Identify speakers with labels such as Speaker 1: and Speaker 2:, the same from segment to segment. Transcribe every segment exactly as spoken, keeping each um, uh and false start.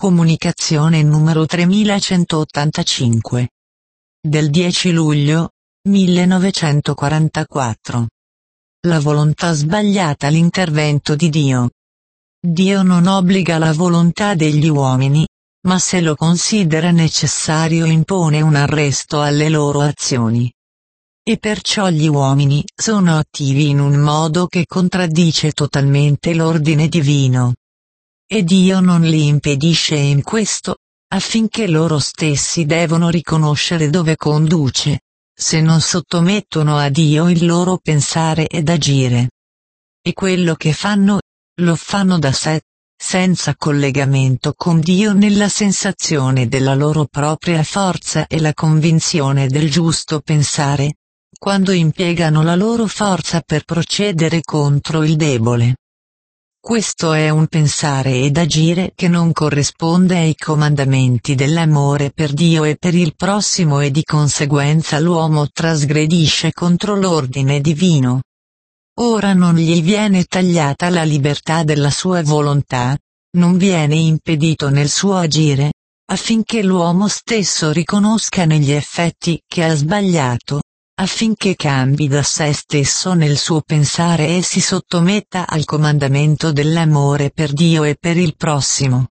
Speaker 1: Comunicazione numero tremilacentottantacinque. Del dieci luglio millenovecentoquarantaquattro. La volontà sbagliata. L'intervento di Dio. Dio non obbliga la volontà degli uomini, ma se lo considera necessario impone un arresto alle loro azioni. E perciò gli uomini sono attivi in un modo che contraddice totalmente l'ordine divino. E Dio non li impedisce in questo, affinché loro stessi devono riconoscere dove conduce, se non sottomettono a Dio il loro pensare ed agire. E quello che fanno, lo fanno da sé, senza collegamento con Dio nella sensazione della loro propria forza e la convinzione del giusto pensare, quando impiegano la loro forza per procedere contro il debole. Questo è un pensare ed agire che non corrisponde ai comandamenti dell'amore per Dio e per il prossimo e di conseguenza l'uomo trasgredisce contro l'ordine divino. Ora non gli viene tagliata la libertà della sua volontà, non viene impedito nel suo agire, affinché l'uomo stesso riconosca negli effetti che ha sbagliato, affinché cambi da sé stesso nel suo pensare e si sottometta al comandamento dell'amore per Dio e per il prossimo.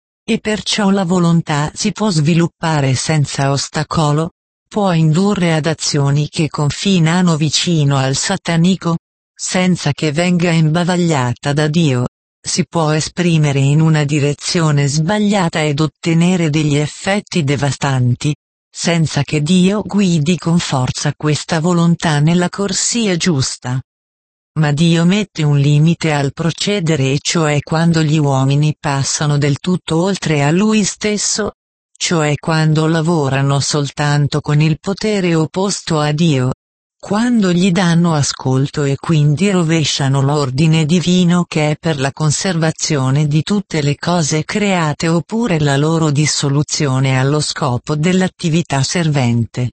Speaker 1: E perciò la volontà si può sviluppare senza ostacolo, può indurre ad azioni che confinano vicino al satanico, senza che venga imbavagliata da Dio, si può esprimere in una direzione sbagliata ed ottenere degli effetti devastanti, senza che Dio guidi con forza questa volontà nella corsia giusta. Ma Dio mette un limite al procedere, e cioè quando gli uomini passano del tutto oltre a Lui stesso, cioè quando lavorano soltanto con il potere opposto a Dio, quando gli danno ascolto e quindi rovesciano l'ordine divino che è per la conservazione di tutte le cose create oppure la loro dissoluzione allo scopo dell'attività servente.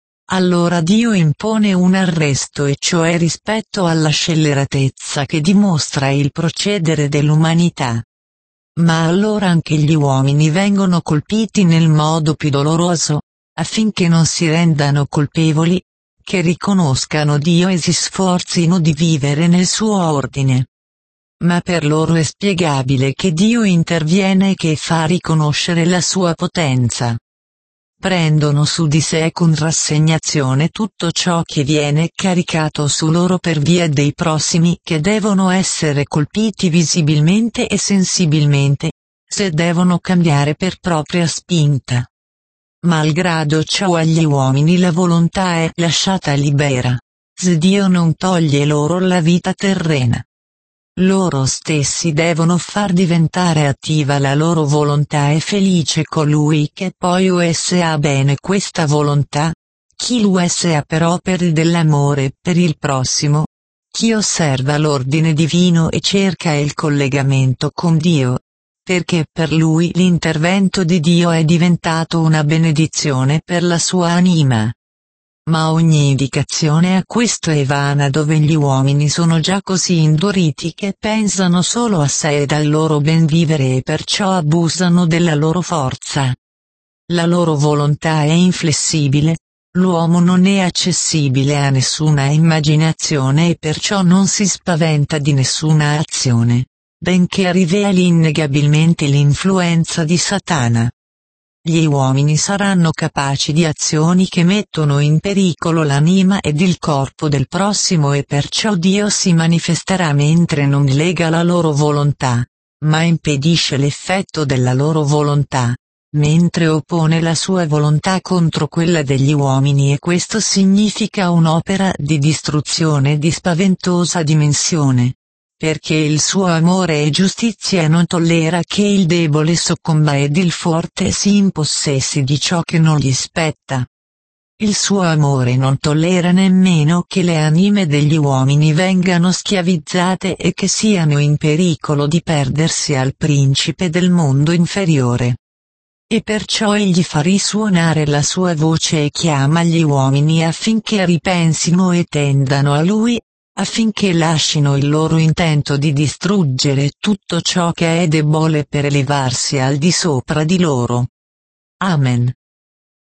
Speaker 1: Allora Dio impone un arresto, e cioè rispetto alla scelleratezza che dimostra il procedere dell'umanità. Ma allora anche gli uomini vengono colpiti nel modo più doloroso, affinché non si rendano colpevoli, che riconoscano Dio e si sforzino di vivere nel suo ordine. Ma per loro è spiegabile che Dio interviene e che fa riconoscere la sua potenza. Prendono su di sé con rassegnazione tutto ciò che viene caricato su loro per via dei prossimi che devono essere colpiti visibilmente e sensibilmente, se devono cambiare per propria spinta. Malgrado ciò agli uomini la volontà è lasciata libera, se Dio non toglie loro la vita terrena. Loro stessi devono far diventare attiva la loro volontà e felice colui che poi usa bene questa volontà, chi l'usa per opere dell'amore per il prossimo, chi osserva l'ordine divino e cerca il collegamento con Dio, perché per lui l'intervento di Dio è diventato una benedizione per la sua anima. Ma ogni indicazione a questo è vana dove gli uomini sono già così induriti che pensano solo a sé ed al loro ben vivere e perciò abusano della loro forza. La loro volontà è inflessibile, l'uomo non è accessibile a nessuna immaginazione e perciò non si spaventa di nessuna azione, benché riveli innegabilmente l'influenza di Satana. Gli uomini saranno capaci di azioni che mettono in pericolo l'anima ed il corpo del prossimo e perciò Dio si manifesterà mentre non lega la loro volontà, ma impedisce l'effetto della loro volontà, mentre oppone la sua volontà contro quella degli uomini, e questo significa un'opera di distruzione di spaventosa dimensione. Perché il suo amore e giustizia non tollera che il debole soccomba ed il forte si impossessi di ciò che non gli spetta. Il suo amore non tollera nemmeno che le anime degli uomini vengano schiavizzate e che siano in pericolo di perdersi al principe del mondo inferiore. E perciò egli fa risuonare la sua voce e chiama gli uomini affinché ripensino e tendano a lui, affinché lascino il loro intento di distruggere tutto ciò che è debole per elevarsi al di sopra di loro. Amen.